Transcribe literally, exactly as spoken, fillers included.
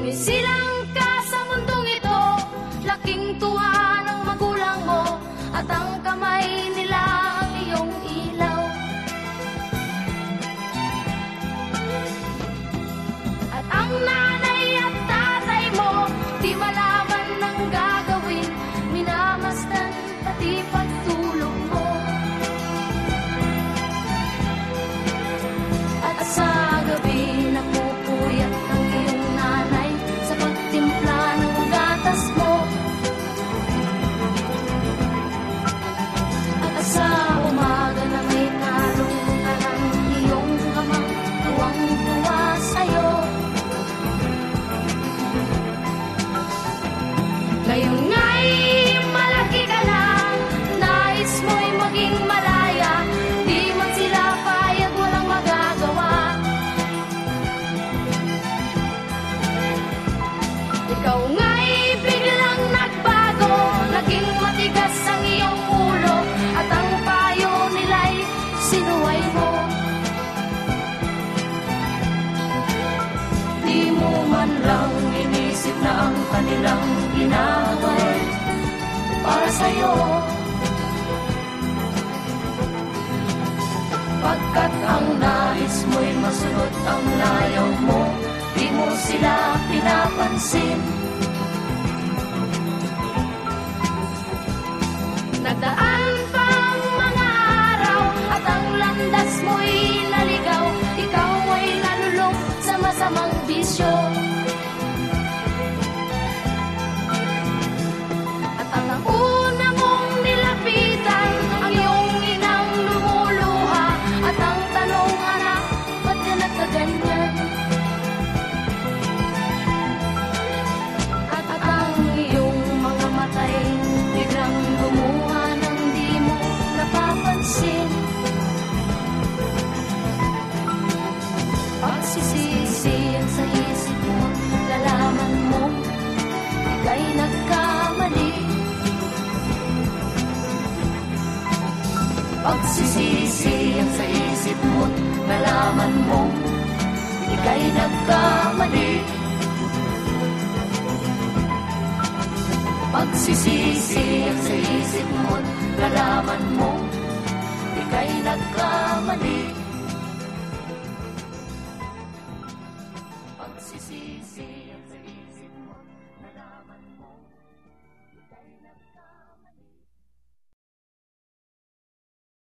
Sumisilang ka sa mundong ito, laking tuwa ng magulang mo, at ang kamay nila ang iyong ilaw. At ang nanay at tatay mo, di malaman ng gagawin, minamasdan pati pagtulog mo. At sa gabi napupuyat ang iyong nanay sa pagtimpla ng gatas mo. At sa umaga na may tarong ka ng iyong amang tuwang-tuwa sa'yo. Ngayon nga'y malaki ka na, nais mo'y maging malaya, di man sila payag, walang magagawa. Ikaw nga'y biglang nagbago, naging matigas ang iyong ulo, at ang payo nila'y sinuway mo. Di mo man lang inisip na ang kanilang ginawa'y para sa'yo. Pagkat ang nais mo'y masunod ang layaw mo, di mo sila pinapansin. Nagdaan pa ang mga araw, at ang landas mo'y naligaw, ikaw ay nalulong sa masamang bisyo. At ang una mong nilapitan, ang iyong inang lumuluha, at ang tanong, anak, ba't ka nagkaganyan? At ang iyong mga matay biglang lumuha nang di mo napapansin. Pagsisisi yan sa isip mo, lalaman mo ika'y nagkamali. Pagsisisi yan sa isip mo, lalaman mo ika'y nagkamali. Pagsisisi yan sa isip mo, lalaman mo ika'y nagkamali. Pagsisisi